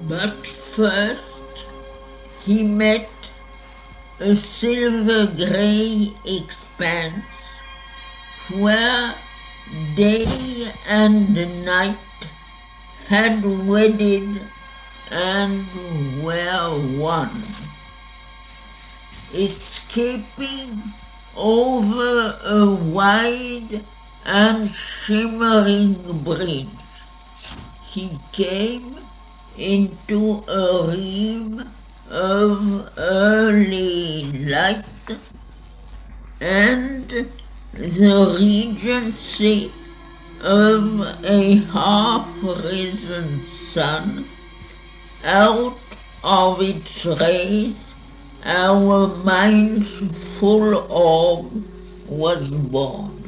But first he met a silver-grey expanse where day and night had wedded and were one. Escaping over a wide and shimmering bridge, he came into a realm of early light, and the regency of a half-risen sun. Out of its rays our mind's full orb was born.